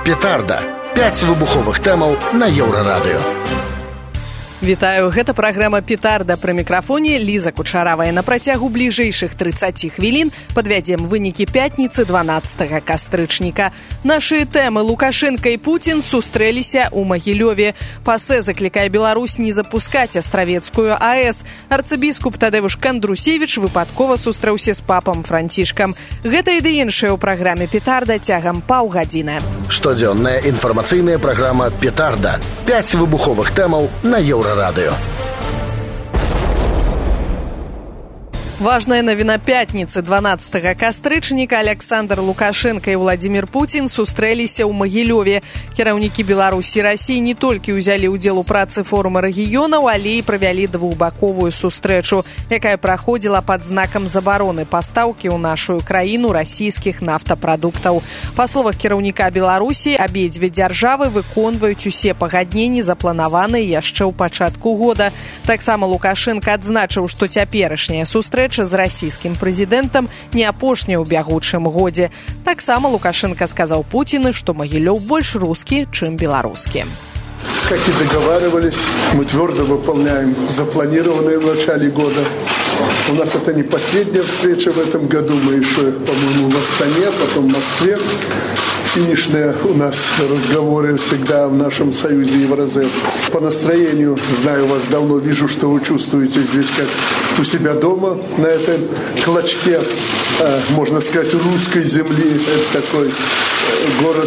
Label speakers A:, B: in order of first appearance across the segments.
A: Петарда. 5 выбуховых тэмаў на Еўрарадыё.
B: Вітаю, гэта праграма «Петарда». Пры мікрафоне Ліза Кучаравая. На працягу бліжэйшых 30 хвілін падвядзем вынікі пятніцы 12 кастрычніка. Нашы тэмы: Лукашенко і Путін сустрэліся ў Магілёве. ПАСЭ заклікае Беларусь не запускаць Астравецкую АЭС. Арцыбіскуп Тадеуш Кандрусевіч выпадкова сустрэўся з папам Францішкам. Гэта і ды іншае ў праграме «Петарда» цягам паўгадзіны.
A: Штодзённая інфармацыйная праграма «Петарда». 5 выбуховых тэмаў на Еўрарадыё.
B: Важная навіна пятніцы 12 кастрычніка: Александр Лукашенко і Владимир Путин сустрэліся ў Магілёве. Кіраўнікі Беларусі і Расіі не толькі ўзялі ўдзел у працы форума рэгіёнаў, але і правялі двухбаковую сустрэчу, якая праходзіла пад знакам забароны пастаўкі ў нашу краіну расійскіх нафтапрадуктаў. Па словах кіраўніка Беларусі, абедзве дзяржавы выконваюць усе пагадненні, запланаваныя яшчэ ў пачатку года. Таксама Лукашенко адзначыў, што цяперашняя сустрэча з расійскім прэзідэнтам не апошняя ў бягучым годзе. Таксама Лукашенко сказаў Путіну, што Магілёў больш рускі, чым беларускі.
C: Как и договаривались, мы твердо выполняем запланированное в начале года. У нас это не последняя встреча в этом году. Мы еще, по-моему, в Астане, потом в Москве. Финишные у нас разговоры всегда в нашем союзе Евразес. По настроению, знаю вас давно, вижу, что вы чувствуете здесь как у себя дома, на этом клочке, можно сказать, русской земли. Это такой город,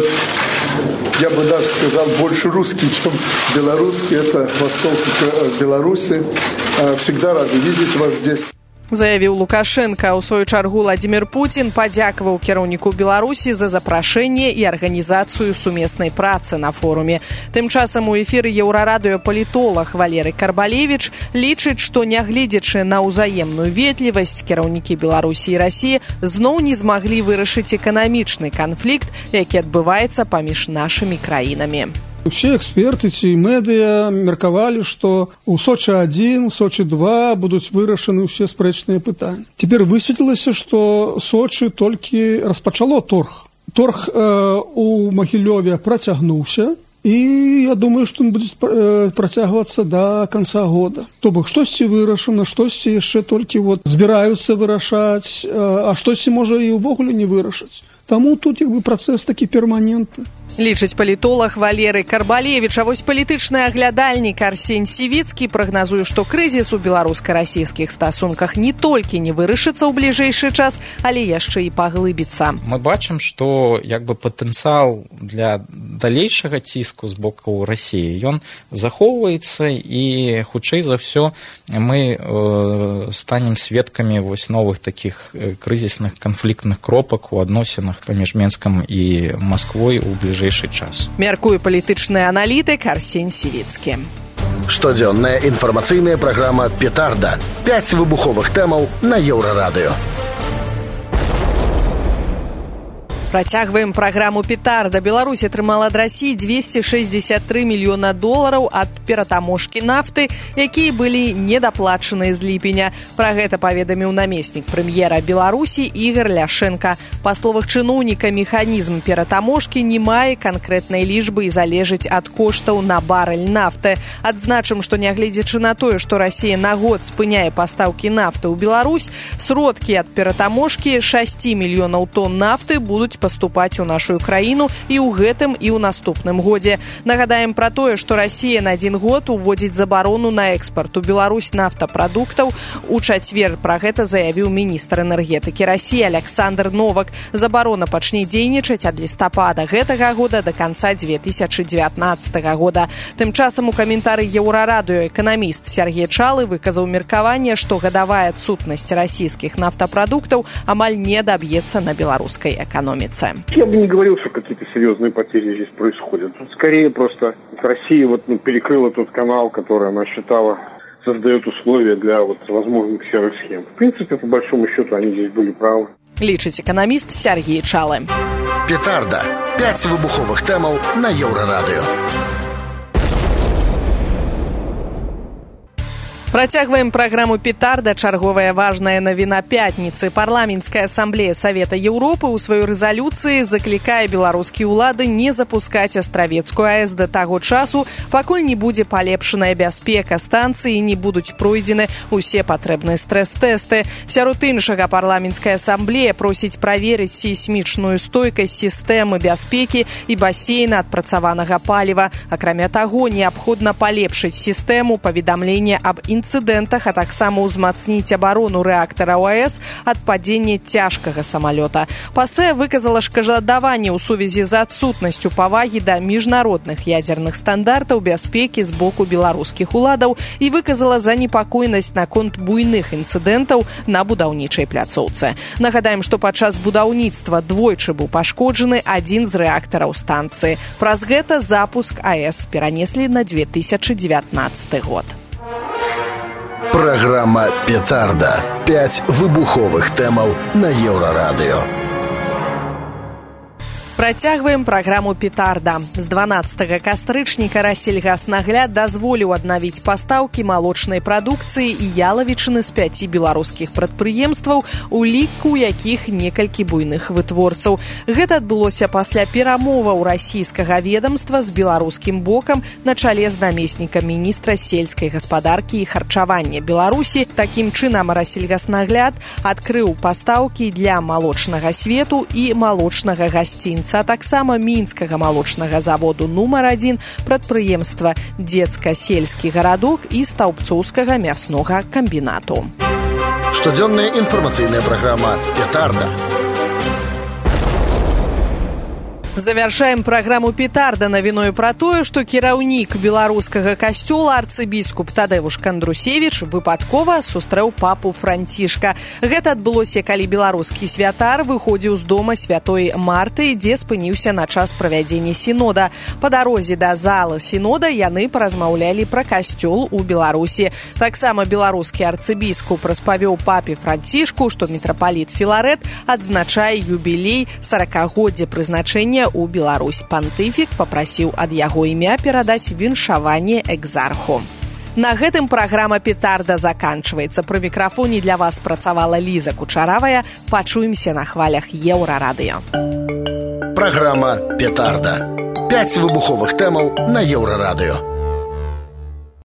C: я бы даже сказал, больше русский, чем белорусский. Это восток Беларуси. Всегда рады видеть вас здесь.
B: Заявіў Лукашенко. У сваю чаргу Владимир Путин падзякаваў кіраўніку Беларусі за запрашэнне і арганізацыю сумеснай працы на форуме. Тым часам у эфіры Еўрарадыё палітолог Валерый Карбалевіч лічыць, што нягледзячы на ўзаемную ветлівасць, кіраўнікі Беларусі і Расіі зноў не змаглі вырашыць эканамічны канфлікт, які адбываецца паміж нашымі краінамі.
D: Все эксперты ці медыа меркавалі, што ў Сочы-1, Сочы-2 будуць вырашаны ўсе спрэчныя пытанні. Цяпер высветлілася, што Сочы толькі распачало торг. Торг у Магілёве працягнуўся, і я думаю, што ён будзе працягвацца да канца года. То бок, штосьці вырашана, штосьці яшчэ толькі збіраюцца вырашаць, а штосьці можа і ўвогуле не вырашаць. Таму тут працэс такі перманентны.
B: Лічыць палітолог Валерый Карбалевіч. А вось палітычны аглядальнік Арсень Сівіцкі прагназуе, што крызіс у беларуска-расійскіх стасунках не толькі не вырашыцца ў бліжэйшы час, але яшчэ і паглыбіцца.
E: Мы бачым, што патэнцыял для далейшага ціску з боку Расіі ён захоўваецца, і хутчэй за ўсё мы станем сведкамі новых такіх крызісных канфліктных кропак у адносінах паміж Менскам і Масквой у бліжэйшы час.
B: Мяркуе палітычны аналітык Арсень Сівіцкі.
A: Штодзённая інфармацыйная праграма «Петарда». 5 выбуховых тэмаў на Еўрарадыё.
B: Працягваем праграму «Петарда». Беларусь атрымала ад Расіі $263 мільёна ад ператаможкі нафты, якія былі недаплачаныя з ліпеня. Пра гэта паведаміў намеснік прэм'ера Беларусі Ігор Ляшенко. Па словах чыноўніка, механізм ператаможкі не мае канкрэтнай лічбы і залежыць ад коштаў на барэль нафты. Адзначым, што нягледзячы на тое, што Расія на год спыняе пастаўкі нафты ў Беларусь, сродкі ад ператаможкі 6 мільёнаў тонн нафты будуць паступаць у нашу краіну і ў гэтым і ў наступным годзе. Нагадаем пра тое, што Расія на 1 год уводзіць забарону на экспарт у Беларусь нафтапрадуктаў. У чацвер пра гэта заявіў міністр энергетыкі Расіі Александр Новак. Забарона пачне дзейнічаць ад лістапада гэтага года да канца 2019 года. Тым часам у каментары Еўрарадыё эканаміст Сергей Чалы выказаў меркаванне, што гадавая адсутнасць расійскіх нафтапрадуктаў амаль не даб'ецца на беларускай эканоміцы.
F: Я бы не говорил, что какие-то серьезные потери здесь происходят. Скорее просто Россия перекрыла тот канал, который она считала создает условия для возможных серых схем. В принципе, по большому счету, они здесь были правы.
B: Лічыць эканаміст Сергей Чалы.
A: Петарда. 5 выбуховых тэмаў на Еўрарадыё.
B: Працягваем праграму «Петарда». Чарговая важная навіна пятніцы. Парламенцкая ассамблея Савета Еўропы ў сваёй рэзалюцыі заклікае беларускія ўлады не запускаць Астравецкую АЭС да таго часу, пакуль не будзе палепшаная бяспека станцыі і не будуць пройдзены ўсе патрэбныя стрэс-тэсты. Сярод іншага, парламенцкая ассамблея просіць праверыць сейсмічную стойкасць сістэмы бяспекі і басейна адпрацаванага паліва. Акрамя таго, неабходна палепшыць сістэму паведамлення аб інцыдэнтах, а таксама ўзмацніць абарону рэактара АЭС ад падзення цяжкага самалёта. ПАСЭ выказала шкадаванне ў сувязі з адсутнасцю павагі да міжнародных ядзерных стандартаў бяспекі з боку беларускіх уладаў і выказала занепакоенасць наконт буйных інцыдэнтаў на будаўнічай пляцоўцы. Нагадаем, што падчас будаўніцтва двойчы быў пашкоджаны адзін з рэактараў станцыі. Праз гэта запуск АЭС перанеслі на 2019 год.
A: Программа «Петарда». 5 выбуховых тэмаў на Еўрарадыё.
B: Працягваем праграму «Петарда». З 12 кастрычніка Рассельгаснагляд дазволіў аднавіць пастаўкі малочнай прадукцыі і ялавічыны з 5 беларускіх прадпрыемстваў, у ліку якіх некалькі буйных вытворцаў. Гэта адбылося пасля перамоваў расійскага ведамства з беларускім бокам на чале з намеснікам міністра сельскай гаспадаркі і харчавання Беларусі. Такім чынам Рассельгаснагляд адкрыў пастаўкі для малочнага свету і малочнага гасцінца, а таксама мінскага малочнага заводу нумар 1, прадпрыемства дзецка-сельскі гарадок і стаўбцоўскага мяснога камбінату.
A: Штодзённая інфармацыйная праграма «Петарда».
B: Завяршаем праграму «Петарда» навіною пра тое, што кіраўнік беларускага касцёла арцыбіскуп Тадэвуш Кандрусевіч выпадкова сустрэў папу Францішка. Гэта адбылося, калі беларускі святар выходзіў з дома святой Марты, дзе спыніўся на час правядзення сінода. Па дарозе да зала сінода яны паразмаўлялі пра касцёл у Беларусі. Таксама беларускі арцыбіскуп распавёў папе Францішку, што мітрапаліт Філарэт адзначае юбілей 40-годдзя прызначэння у Беларусь. Пантыфік папрасіў ад яго імя перадаць віншаванне экзарху. На гэтым праграма «Петарда» заканчваецца. Пры мікрафоне для вас працавала Ліза Кучаравая. Пачуемся на хвалях Еўрарадыё.
A: Праграма «Петарда». 5 выбуховых тэмаў на Еўрарадыё.